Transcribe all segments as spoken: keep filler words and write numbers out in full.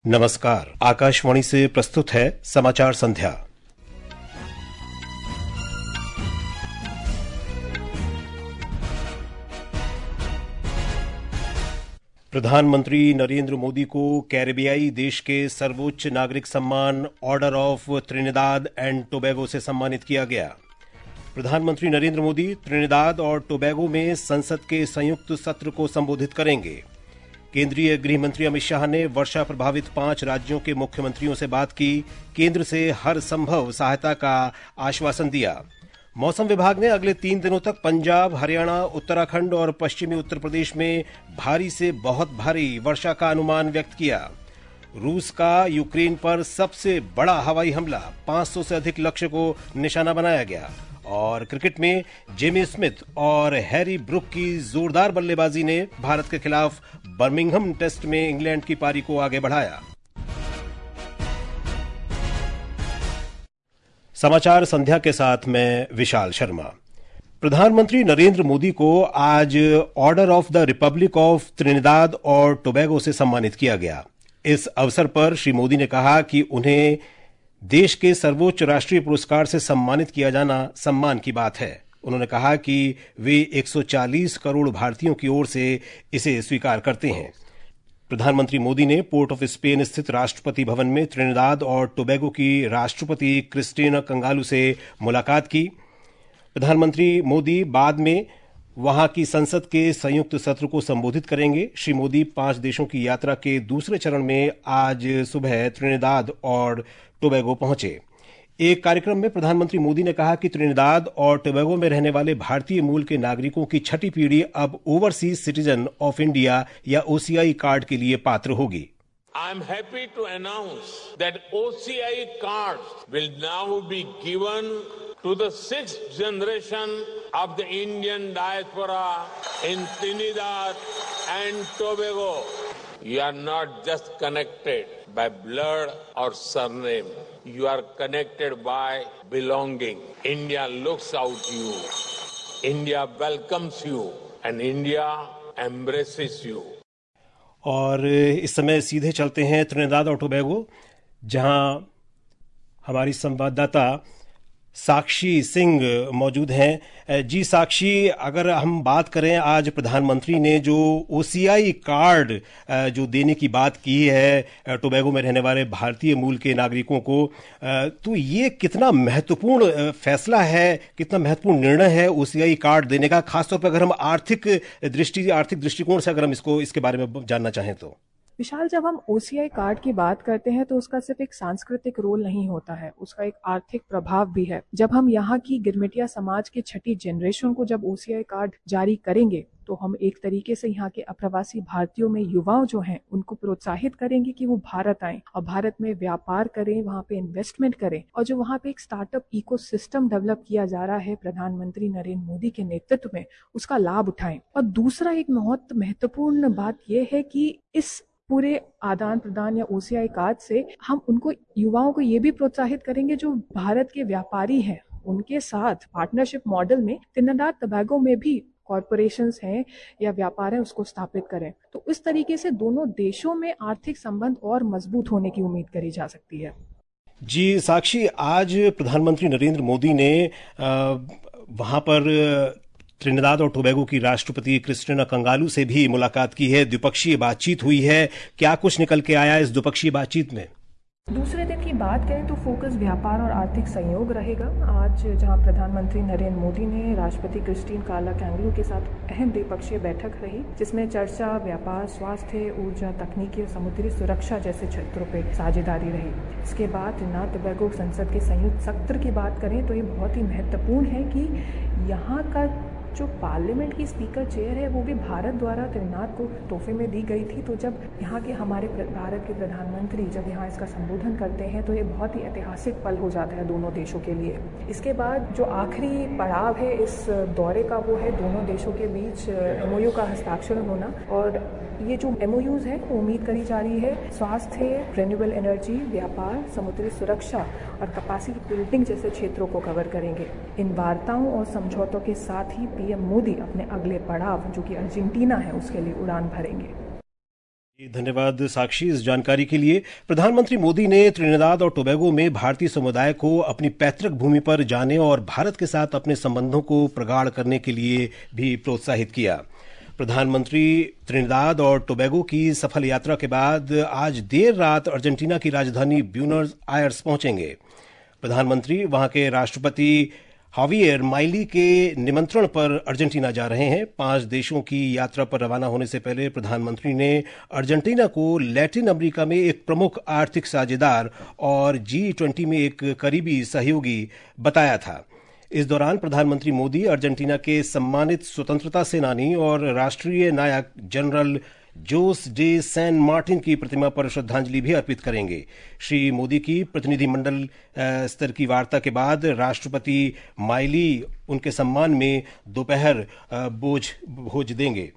नमस्कार। आकाशवाणी से प्रस्तुत है समाचार संध्या। प्रधानमंत्री नरेंद्र मोदी को कैरिबियाई देश के सर्वोच्च नागरिक सम्मान Order of Trinidad and Tobago से सम्मानित किया गया। प्रधानमंत्री नरेंद्र मोदी त्रिनिदाद और टोबैगो में संसद के संयुक्त सत्र को संबोधित करेंगे। केंद्रीय गृह मंत्री अमित शाह ने वर्षा प्रभावित पांच राज्यों के मुख्यमंत्रियों से बात की, केंद्र से हर संभव सहायता का आश्वासन दिया। मौसम विभाग ने अगले तीन दिनों तक पंजाब, हरियाणा, उत्तराखंड और पश्चिमी उत्तर प्रदेश में भारी से बहुत भारी वर्षा का अनुमान व्यक्त किया। रूस का यूक्रेन पर सबसे बड़ा हवाई हमला, पांच सौ से अधिक लक्ष्य को निशाना बनाया गया। और क्रिकेट में जेमी स्मिथ और हैरी ब्रुक की जोरदार बल्लेबाजी ने भारत के खिलाफ बर्मिंघम टेस्ट में इंग्लैंड की पारी को आगे बढ़ाया। समाचार संध्या के साथ मैं विशाल शर्मा। प्रधानमंत्री नरेंद्र मोदी को आज Order of the Republic of Trinidad और टोबैगो से सम्मानित किया गया। इस अवसर पर श्री मोदी ने कहा कि उन्हें देश के सर्वोच्च राष्ट्रीय पुरस्कार से सम्मानित किया जाना सम्मान की बात है। उन्होंने कहा कि वे एक सौ चालीस करोड़ भारतीयों की ओर से इसे स्वीकार करते हैं। प्रधानमंत्री मोदी ने पोर्ट ऑफ स्पेन स्थित राष्ट्रपति भवन में त्रिनिदाद और टोबैगो की राष्ट्रपति क्रिस्टीना कंगालू से मुलाकात की। प्रधानमंत्री मोदी बाद में वहां की संसद के संयुक्त सत्र को संबोधित करेंगे। श्री मोदी पांच देशों की यात्रा के दूसरे चरण में आज सुबह त्रिनिदाद और टोबैगो पहुंचे। एक कार्यक्रम में प्रधानमंत्री मोदी ने कहा कि त्रिनिदाद और टोबैगो में रहने वाले भारतीय मूल के नागरिकों की छठी पीढ़ी अब ओवरसीज सिटीजन ऑफ इंडिया या ओसीआई कार्ड के लिए पात्र होगी। I am happy to announce that O C I cards will now be given to the sixth generation of the Indian diaspora in Trinidad and Tobago. You are not just connected by blood or surname. You are connected by belonging. India looks out you. India welcomes you and India embraces you. और इस समय सीधे चलते हैं Trinidad और Tobago, जहां हमारी संवाददाता साक्षी सिंह मौजूद हैं। जी साक्षी, अगर हम बात करें, आज प्रधानमंत्री ने जो ओसीआई कार्ड जो देने की बात की है टोबैगो में रहने वाले भारतीय मूल के नागरिकों को, तो ये कितना महत्वपूर्ण फैसला है, कितना महत्वपूर्ण निर्णय है ओसीआई कार्ड देने का, खासतौर पर अगर हम आर्थिक दृष्टि आर्थिक दृष्टिकोण से अगर हम इसको इसके बारे में जानना चाहें तो? विशाल, जब हम ओसीआई कार्ड की बात करते हैं तो उसका सिर्फ एक सांस्कृतिक रोल नहीं होता है, उसका एक आर्थिक प्रभाव भी है। जब हम यहाँ की गिरमिटिया समाज के छठी जनरेशन को जब ओसीआई कार्ड जारी करेंगे तो हम एक तरीके से यहाँ के अप्रवासी भारतीयों में युवाओं जो हैं उनको प्रोत्साहित करेंगे कि वो भारत आएं और भारत में व्यापार करें, वहाँ पे इन्वेस्टमेंट करें। और जो वहाँ पे एक स्टार्टअप इकोसिस्टम डेवलप किया जा रहा है प्रधानमंत्री नरेंद्र मोदी के नेतृत्व में, उसका लाभ उठाएं। और दूसरा एक बहुत महत्वपूर्ण बात यह है कि इस पूरे आदान प्रदान या ओसीआई कार्ड से हम उनको युवाओं को ये भी प्रोत्साहित करेंगे जो भारत के व्यापारी हैं, उनके साथ पार्टनरशिप मॉडल में त्रिनिदाद टोबैगो में भी कॉरपोरेशंस हैं या व्यापार है उसको स्थापित करें। तो इस तरीके से दोनों देशों में आर्थिक संबंध और मजबूत होने की उम्मीद करी जा सकती है। जी साक्षी, आज प्रधानमंत्री नरेंद्र मोदी ने वहां पर त्रिनिदाद और टोबैगो की राष्ट्रपति क्रिस्टीना कंगालू से भी मुलाकात की है, द्विपक्षीय बातचीत हुई है। क्या कुछ निकल के आया इस द्विपक्षीय बातचीत में? दूसरे दिन की बात करें तो फोकस व्यापार और आर्थिक सहयोग रहेगा। आज जहां प्रधानमंत्री नरेंद्र मोदी ने राष्ट्रपति क्रिस्टीन काला कैंगलू के साथ अहम द्विपक्षीय बैठक रही, जिसमें चर्चा व्यापार, स्वास्थ्य, ऊर्जा, तकनीकी और समुद्री सुरक्षा जैसे क्षेत्रों पर साझेदारी रही। इसके बाद त्रिनिदाद टोबैगो संसद के संयुक्त सत्र की बात करें तो ये बहुत ही महत्वपूर्ण है कि यहाँ का जो पार्लियामेंट की स्पीकर चेयर है वो भी भारत द्वारा त्रिनिदाद को तोहफे में दी गई थी। तो जब यहाँ के हमारे भारत के प्रधानमंत्री जब यहाँ इसका संबोधन करते हैं तो ये बहुत ही ऐतिहासिक पल हो जाता है दोनों देशों के लिए। इसके बाद जो आखिरी पड़ाव है इस दौरे का वो है दोनों देशों के बीच एमओयू का हस्ताक्षर होना। और ये जो एमओयूज है वो उम्मीद करी जा रही है स्वास्थ्य, रिन्यूएबल एनर्जी, व्यापार, समुद्री सुरक्षा और कैपेसिटी बिल्डिंग जैसे क्षेत्रों को कवर करेंगे। इन वार्ताओं और समझौतों के साथ ही पीएम मोदी अपने अगले पड़ाव जो कि अर्जेंटीना है उसके लिए उड़ान भरेंगे। धन्यवाद साक्षी इस जानकारी के लिए। प्रधानमंत्री मोदी ने त्रिनिदाद और टोबैगो में भारतीय समुदाय को अपनी पैतृक भूमि पर जाने और भारत के साथ अपने संबंधों को प्रगाढ़ करने के लिए भी प्रोत्साहित किया। प्रधानमंत्री त्रिनिदाद और टोबैगो की सफल यात्रा के बाद आज देर रात अर्जेंटीना की राजधानी ब्यूनस आयर्स पहुंचेंगे। प्रधानमंत्री वहां के राष्ट्रपति हावियर माइली के निमंत्रण पर अर्जेंटीना जा रहे हैं। पांच देशों की यात्रा पर रवाना होने से पहले प्रधानमंत्री ने अर्जेंटीना को लैटिन अमेरिका में एक प्रमुख आर्थिक साझेदार और जी ट्वेंटी में एक करीबी सहयोगी बताया था। इस दौरान प्रधानमंत्री मोदी अर्जेंटीना के सम्मानित स्वतंत्रता सेनानी और राष्ट्रीय नायक General Jose de San Martin की प्रतिमा पर श्रद्धांजलि भी अर्पित करेंगे। श्री मोदी की प्रतिनिधिमंडल स्तर की वार्ता के बाद राष्ट्रपति माइली उनके सम्मान में दोपहर भोज भोज देंगे।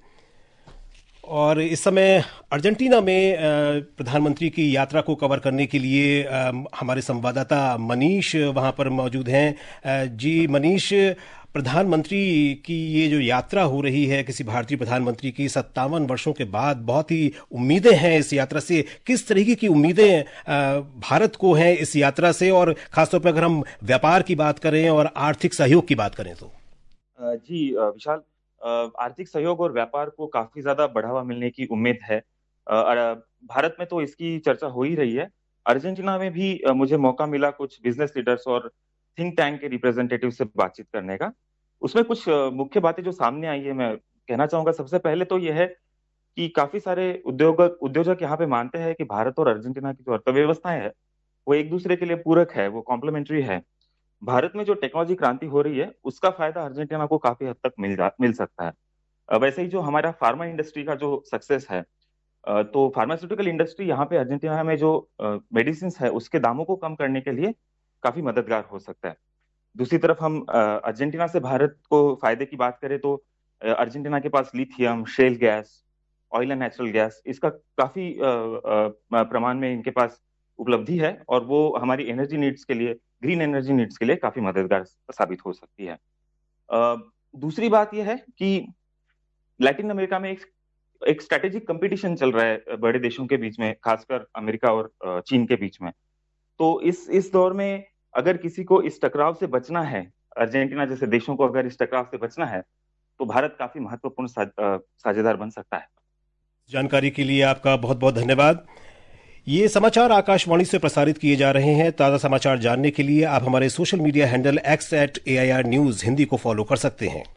और इस समय अर्जेंटीना में प्रधानमंत्री की यात्रा को कवर करने के लिए हमारे संवाददाता मनीष वहां पर मौजूद हैं। जी मनीष, प्रधानमंत्री की ये जो यात्रा हो रही है किसी भारतीय प्रधानमंत्री की सत्तावन वर्षों के बाद, बहुत ही उम्मीदें हैं इस यात्रा से। किस तरीके की उम्मीदें भारत को हैं इस यात्रा से, और खासतौर पर अगर हम व्यापार की बात करें और आर्थिक सहयोग की बात करें तो? जी विशाल, आर्थिक सहयोग और व्यापार को काफी ज्यादा बढ़ावा मिलने की उम्मीद है। भारत में तो इसकी चर्चा हो ही रही है। अर्जेंटीना में भी मुझे मौका मिला कुछ बिजनेस लीडर्स और थिंक टैंक के रिप्रेजेंटेटिव से बातचीत करने का। उसमें कुछ मुख्य बातें जो सामने आई है मैं कहना चाहूंगा। सबसे पहले तो यह है कि काफी सारे उद्योग उद्योजक यहाँ पे मानते हैं कि भारत और अर्जेंटीना की जो अर्थव्यवस्थाएं है वो एक दूसरे के लिए पूरक है, वो कॉम्प्लीमेंट्री है। भारत में जो टेक्नोलॉजी क्रांति हो रही है उसका फायदा अर्जेंटीना को काफी हद तक मिल जा मिल सकता है। वैसे ही जो हमारा फार्मा इंडस्ट्री का जो सक्सेस है, तो फार्मास्यूटिकल इंडस्ट्री यहाँ पे अर्जेंटीना में जो मेडिसिन है उसके दामों को कम करने के लिए काफी मददगार हो सकता है। दूसरी तरफ हम अर्जेंटीना से भारत को फायदे की बात करें तो अर्जेंटीना के पास lithium, shale gas, oil and natural gas, इसका काफी प्रमाण में इनके पास उपलब्धि है और वो हमारी एनर्जी नीड्स के लिए, ग्रीन एनर्जी नीड्स के लिए काफी मददगार साबित हो सकती है। दूसरी बात यह है कि लैटिन अमेरिका में एक एक स्ट्रेटेजिक कंपटीशन चल रहा है बड़े देशों के बीच में, खासकर अमेरिका और चीन के बीच में। तो इस इस दौर में अगर किसी को इस टकराव से बचना है, अर्जेंटीना जैसे देशों को अगर इस टकराव से बचना है, तो भारत काफी महत्वपूर्ण साझेदार बन सकता है। जानकारी के लिए आपका बहुत बहुत धन्यवाद। ये समाचार आकाशवाणी से प्रसारित किए जा रहे हैं। ताजा समाचार जानने के लिए आप हमारे social media handle X at A I R news Hindi को फॉलो कर सकते हैं।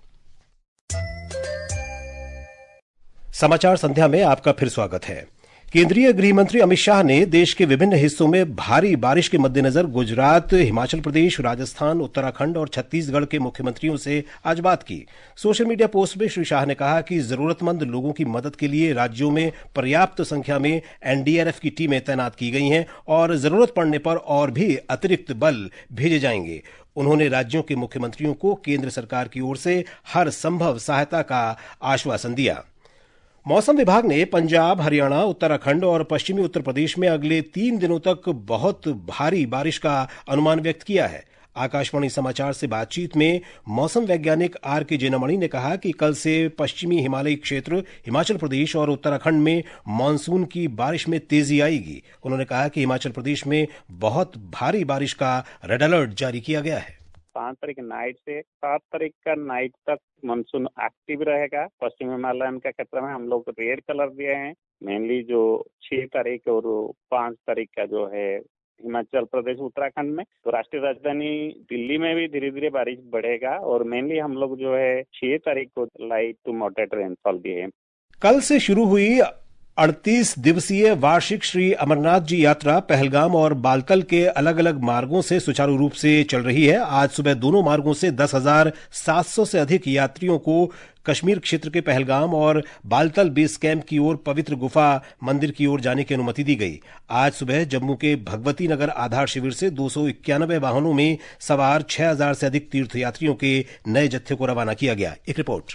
समाचार संध्या में आपका फिर स्वागत है। केंद्रीय गृह मंत्री अमित शाह ने देश के विभिन्न हिस्सों में भारी बारिश के मद्देनजर गुजरात, हिमाचल प्रदेश, राजस्थान, उत्तराखंड और छत्तीसगढ़ के मुख्यमंत्रियों से आज बात की। सोशल मीडिया पोस्ट में श्री शाह ने कहा कि जरूरतमंद लोगों की मदद के लिए राज्यों में पर्याप्त संख्या में एन डी आर एफ की टीमें तैनात की गई हैं और जरूरत पड़ने पर और भी अतिरिक्त बल भेजे जाएंगे। उन्होंने राज्यों के मुख्यमंत्रियों को केंद्र सरकार की ओर से हर संभव सहायता का आश्वासन दिया। मौसम विभाग ने पंजाब, हरियाणा, उत्तराखंड और पश्चिमी उत्तर प्रदेश में अगले तीन दिनों तक बहुत भारी बारिश का अनुमान व्यक्त किया है। आकाशवाणी समाचार से बातचीत में मौसम वैज्ञानिक आर के जेनामणि ने कहा कि कल से पश्चिमी हिमालयी क्षेत्र, हिमाचल प्रदेश और उत्तराखंड में मानसून की बारिश में तेजी आएगी। उन्होंने कहा कि हिमाचल प्रदेश में बहुत भारी बारिश का रेड अलर्ट जारी किया गया है। पाँच तारीख नाइट से सात तारीख का नाइट तक मानसून एक्टिव रहेगा। पश्चिम हिमालयन का क्षेत्र में हम लोग रेड कलर दिए हैं। मेनली जो छह तारीख और पाँच तारीख का जो है हिमाचल प्रदेश, उत्तराखंड में, तो राष्ट्रीय राजधानी दिल्ली में भी धीरे धीरे बारिश बढ़ेगा और मेनली हम लोग जो है छह तारीख को लाइट टू मॉडरेट रेनफॉल दिए हैं। कल से शुरू हुई अड़तीस दिवसीय वार्षिक श्री अमरनाथ जी यात्रा पहलगाम और बालतल के अलग अलग मार्गों से सुचारू रूप से चल रही है। आज सुबह दोनों मार्गों से दस हजार सात सौ से अधिक यात्रियों को कश्मीर क्षेत्र के पहलगाम और बालतल बेस कैंप की ओर पवित्र गुफा मंदिर की ओर जाने की अनुमति दी गई। आज सुबह जम्मू के भगवती नगर आधार शिविर से दो सौ इक्यानवे वाहनों में सवार छह हजार से अधिक तीर्थयात्रियों के नए जत्थे को रवाना किया गया। एक रिपोर्ट।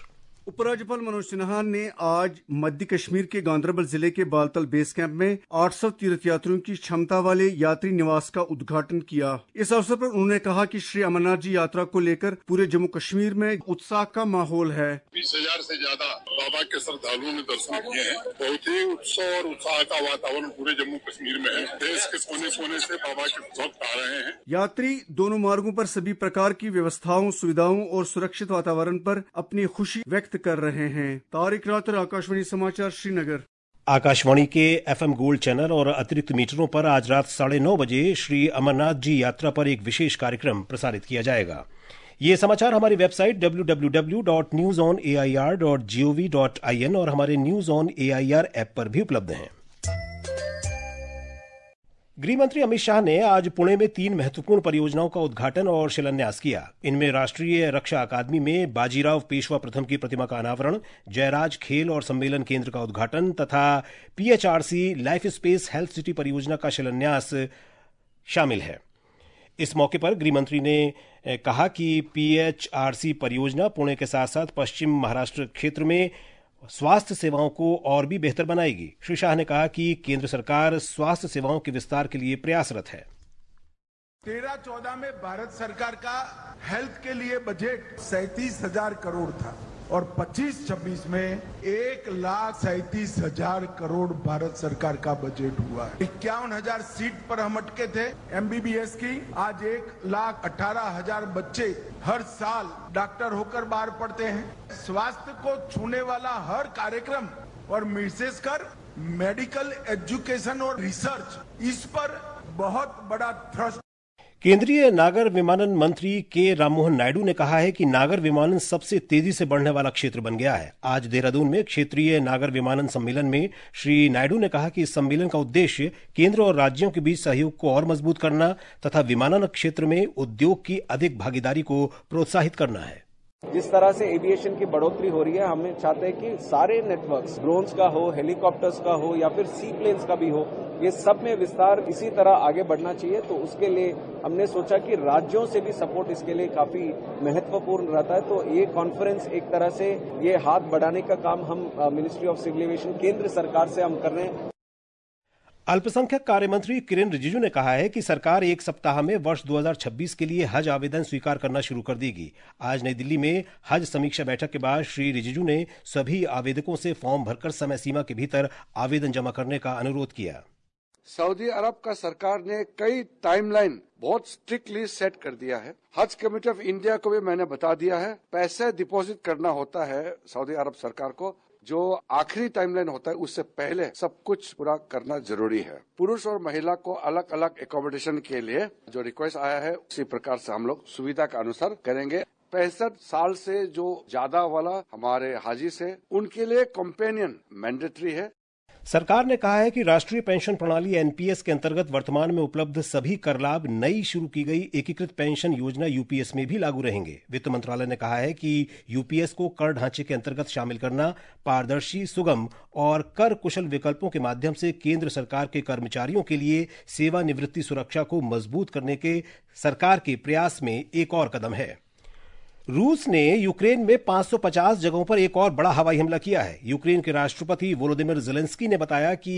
उपराज्यपाल मनोज सिन्हा ने आज मध्य कश्मीर के गांदरबल जिले के बालतल बेस कैंप में आठ सौ तीर्थ यात्रियों की क्षमता वाले यात्री निवास का उद्घाटन किया। इस अवसर पर उन्होंने कहा कि श्री अमरनाथ जी यात्रा को लेकर पूरे जम्मू कश्मीर में उत्साह का माहौल है। बीस हजार से ज्यादा बाबा के श्रद्धालुओं ने दर्शन किए हैं। बहुत ही उत्सव और उत्साह का वातावरण पूरे जम्मू कश्मीर में है। देश के कोने कोने से बाबा के भक्त आ रहे हैं। यात्री दोनों मार्गों पर सभी प्रकार की व्यवस्थाओं, सुविधाओं और सुरक्षित वातावरण पर अपनी खुशी व्यक्त कर रहे हैं। तारिक रातर, आकाशवाणी समाचार, श्रीनगर। आकाशवाणी के एफएम गोल्ड चैनल और अतिरिक्त मीटरों पर आज रात साढ़े नौ बजे श्री अमरनाथ जी यात्रा पर एक विशेष कार्यक्रम प्रसारित किया जाएगा। ये समाचार हमारी website W W W dot news on A I R dot G O V dot I N और हमारे news on A I R app पर भी उपलब्ध हैं। गृहमंत्री अमित शाह ने आज पुणे में तीन महत्वपूर्ण परियोजनाओं का उद्घाटन और शिलान्यास किया। इनमें राष्ट्रीय रक्षा अकादमी में बाजीराव पेशवा प्रथम की प्रतिमा का अनावरण, जयराज खेल और सम्मेलन केंद्र का उद्घाटन तथा PHRC Life Space Health City परियोजना का शिलान्यास शामिल है। इस मौके पर गृहमंत्री ने कहा कि पीएचआरसी परियोजना पुणे के साथ साथ पश्चिम महाराष्ट्र क्षेत्र में स्वास्थ्य सेवाओं को और भी बेहतर बनाएगी। श्री शाह ने कहा कि केंद्र सरकार स्वास्थ्य सेवाओं के विस्तार के लिए प्रयासरत है। तेरह चौदह में भारत सरकार का हेल्थ के लिए बजट सैंतीस हजार करोड़ था और पच्चीस छब्बीस में एक लाख सैंतीस हजार करोड़ भारत सरकार का बजट हुआ है। इक्यावन हजार सीट पर हम अटके थे एमबीबीएस की। आज एक लाख अठारह हजार बच्चे हर साल डॉक्टर होकर बाहर पड़ते हैं। स्वास्थ्य को छूने वाला हर कार्यक्रम और विशेषकर मेडिकल एजुकेशन और रिसर्च, इस पर बहुत बड़ा थ्रस्ट। केंद्रीय नागर विमानन मंत्री के राममोहन नायडू ने कहा है कि नागर विमानन सबसे तेजी से बढ़ने वाला क्षेत्र बन गया है। आज देहरादून में क्षेत्रीय नागर विमानन सम्मेलन में श्री नायडू ने कहा कि इस सम्मेलन का उद्देश्य केंद्र और राज्यों के बीच सहयोग को और मजबूत करना तथा विमानन क्षेत्र में उद्योग की अधिक भागीदारी को प्रोत्साहित करना है। जिस तरह से एविएशन की बढ़ोतरी हो रही है, हम चाहते हैं कि सारे नेटवर्क्स, ड्रोन्स का हो, हेलीकॉप्टर्स का हो या फिर सी प्लेन्स का भी हो, ये सब में विस्तार इसी तरह आगे बढ़ना चाहिए। तो उसके लिए हमने सोचा कि राज्यों से भी सपोर्ट इसके लिए काफी महत्वपूर्ण रहता है। तो ये कॉन्फ्रेंस एक तरह से ये हाथ बढ़ाने का काम हम मिनिस्ट्री ऑफ सिविल एविएशन केंद्र सरकार से हम कर रहे हैं। अल्पसंख्यक कार्य मंत्री किरेन रिजिजू ने कहा है कि सरकार एक सप्ताह में वर्ष दो हज़ार छब्बीस के लिए हज आवेदन स्वीकार करना शुरू कर देगी। आज नई दिल्ली में हज समीक्षा बैठक के बाद श्री रिजिजू ने सभी आवेदकों से फॉर्म भरकर समय सीमा के भीतर आवेदन जमा करने का अनुरोध किया। सऊदी अरब का सरकार ने कई टाइमलाइन बहुत स्ट्रिक्टली सेट कर दिया है। हज कमेटी ऑफ इंडिया को भी मैंने बता दिया है, पैसे डिपॉजिट करना होता है सऊदी अरब सरकार को, जो आखिरी टाइमलाइन होता है उससे पहले सब कुछ पूरा करना जरूरी है। पुरुष और महिला को अलग अलग एकोमोडेशन के लिए जो रिक्वेस्ट आया है उसी प्रकार से हम लोग सुविधा का अनुसार करेंगे। पैंसठ साल से जो ज्यादा वाला हमारे हाजी से उनके लिए कंपेनियन मैंडेटरी है। सरकार ने कहा है कि राष्ट्रीय पेंशन प्रणाली एनपीएस के अंतर्गत वर्तमान में उपलब्ध सभी कर लाभ नई शुरू की गई एकीकृत पेंशन योजना यूपीएस में भी लागू रहेंगे। वित्त मंत्रालय ने कहा है कि यूपीएस को कर ढांचे के अंतर्गत शामिल करना पारदर्शी, सुगम और कर कुशल विकल्पों के माध्यम से केंद्र सरकार के कर्मचारियों के लिए सेवानिवृत्ति सुरक्षा को मजबूत करने के सरकार के प्रयास में एक और कदम है। रूस ने यूक्रेन में पाँच सौ पचास जगहों पर एक और बड़ा हवाई हमला किया है। यूक्रेन के राष्ट्रपति वोलोदिमिर ज़ेलेंस्की ने बताया कि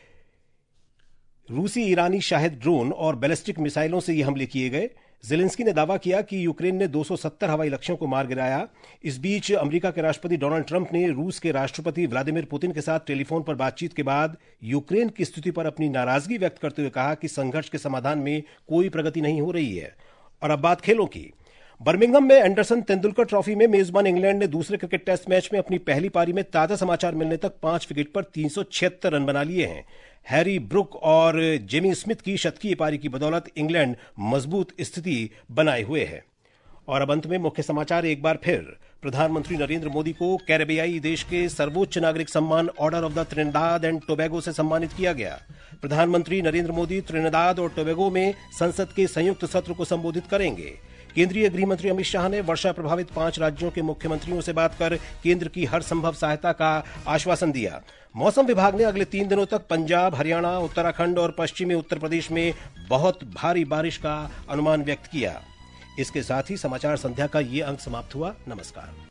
रूसी ईरानी शाहिद ड्रोन और बैलिस्टिक मिसाइलों से ये हमले किए गए। ज़ेलेंस्की ने दावा किया कि यूक्रेन ने दो सौ सत्तर हवाई लक्ष्यों को मार गिराया। इस बीच अमेरिका के राष्ट्रपति डोनाल्ड ट्रंप ने रूस के राष्ट्रपति व्लादिमीर पुतिन के साथ टेलीफोन पर बातचीत के बाद यूक्रेन की स्थिति पर अपनी नाराजगी व्यक्त करते हुए कहा कि संघर्ष के समाधान में कोई प्रगति नहीं हो रही है। और अब बात खेलों की। बर्मिंघम में एंडरसन तेंदुलकर ट्रॉफी में मेजबान इंग्लैंड ने दूसरे क्रिकेट टेस्ट मैच में अपनी पहली पारी में ताजा समाचार मिलने तक पांच विकेट पर तीन सौ छिहत्तर रन बना लिए हैं। हैरी ब्रुक और जेमी स्मिथ की शतकीय पारी की बदौलत इंग्लैंड मजबूत स्थिति बनाए हुए है। और अब अंत में मुख्य समाचार एक बार फिर। प्रधानमंत्री नरेंद्र मोदी को कैरेबियाई देश के सर्वोच्च नागरिक सम्मान Order of the Trinidad and Tobago से सम्मानित किया गया। प्रधानमंत्री नरेंद्र मोदी त्रिनिदाद और टोबैगो में संसद के संयुक्त सत्र को संबोधित करेंगे। केंद्रीय गृह मंत्री अमित शाह ने वर्षा प्रभावित पांच राज्यों के मुख्यमंत्रियों से बात कर केंद्र की हर संभव सहायता का आश्वासन दिया। मौसम विभाग ने अगले तीन दिनों तक पंजाब, हरियाणा, उत्तराखंड और पश्चिमी उत्तर प्रदेश में बहुत भारी बारिश का अनुमान व्यक्त किया। इसके साथ ही समाचार संध्या का ये अंक समाप्त हुआ। नमस्कार।